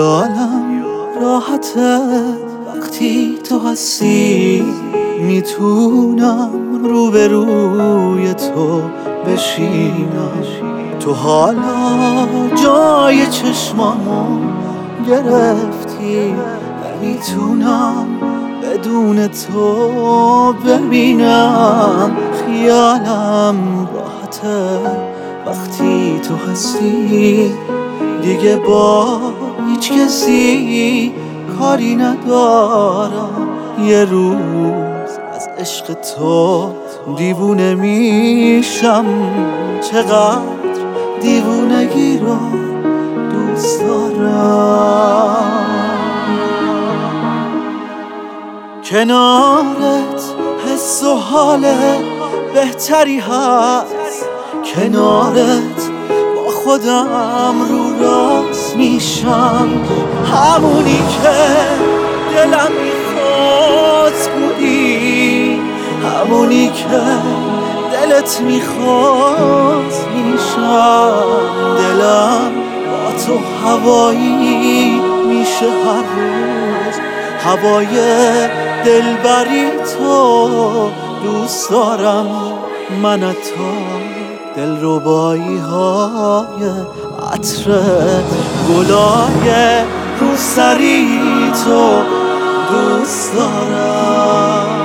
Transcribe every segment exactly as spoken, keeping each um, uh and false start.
خیالم راحته وقتی تو هستی، میتونم روبروی تو بشینم. تو حالا جای چشمامو گرفتی، میتونم بدون تو ببینم. خیالم راحته وقتی تو هستی، دیگه با هیچ کسی کاری ندارم. یه روز از عشق تو دیوونه میشم، چقدر دیوونگی رو دوست دارم. کنارت حس و حال بهتری هست، کنارت با خودم رو راست میشم. همونی که دلم میخواست بودی، همونی که دلت میخواست میشم. دلم با تو هوایی میشه هر روز، هوای دلبری تو دوست دارم. من تو دلربایی های عطر گلای روسری تو دوست دارم.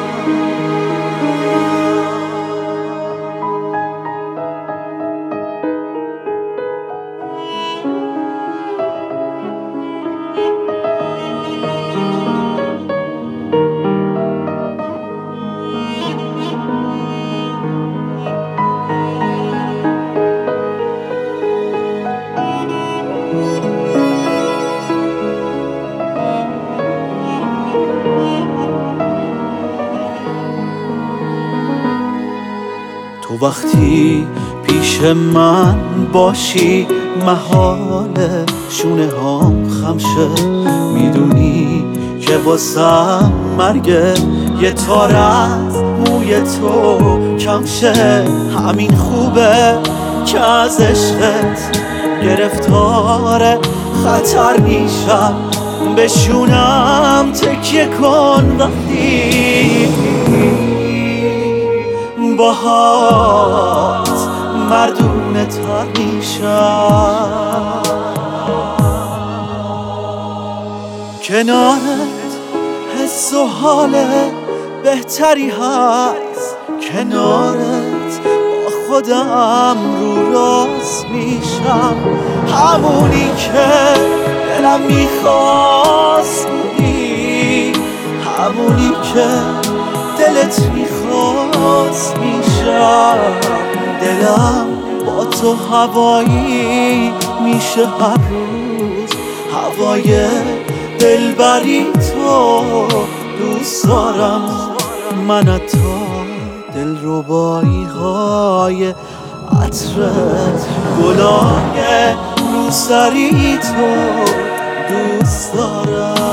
تو وقتی پیش من باشی، محاله شونه هام خمشه. میدونی که واسم مرگه یه تار از موی تو کمشه. همین خوبه که از عشقت گرفتار خطر میشم. بشونم تکیه کن وقتی باهات مردونه تر میشم. کنارت حس و حال بهتری هست، کنارت با خودم رو راست میشم. همونی که دلم میخواست بودی، همونی که دلت میخواست میشم. دلم با تو هوایی میشه هر روز، هوای دلبری تو دوست دارم. من تو دلربایی های عطر گلای روسری تو دوست دارم.